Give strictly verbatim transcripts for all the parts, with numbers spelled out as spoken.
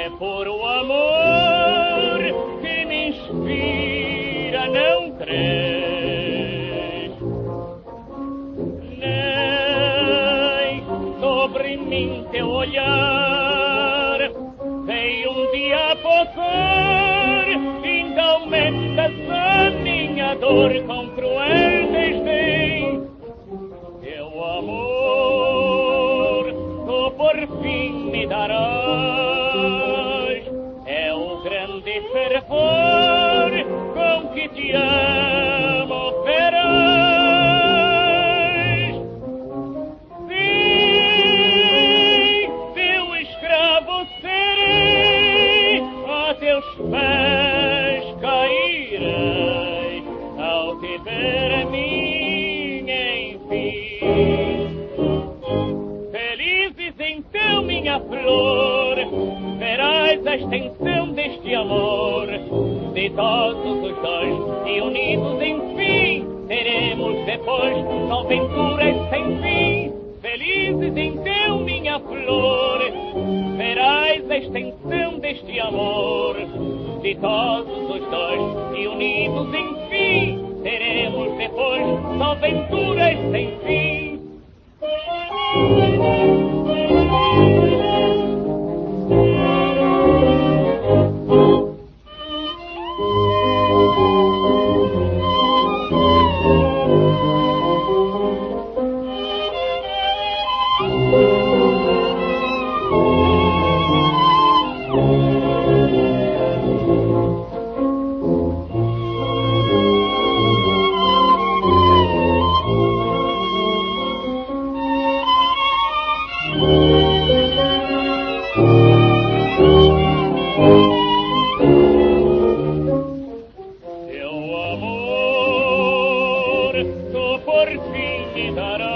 É por o amor que me inspira, não crês? Nem sobre mim teu olhar veio um dia a pousar, então mentas a minha dor com cruel desdém. Teu amor, tu por fim me darás, é o grande fervor com que te amo, verás. Sim, teu escravo serei, a teus pés cairei, ao te ver a mim, enfim. Felizes então, minha flor, verás a extensão deste amor, ditosos os dois e unidos enfim, teremos depois só venturas sem fim. Felizes então, minha flor, verás a extensão deste amor, ditosos os dois e unidos enfim, teremos depois só venturas sem fim. Por fim me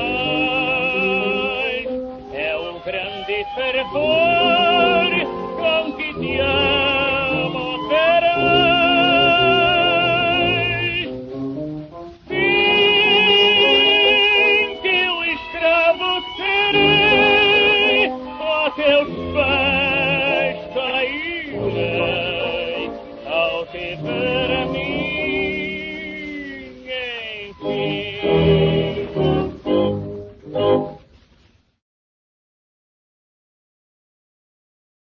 darás, é o grande fervor com que te amo, verás. Sim, teu escravo serei, a teus pés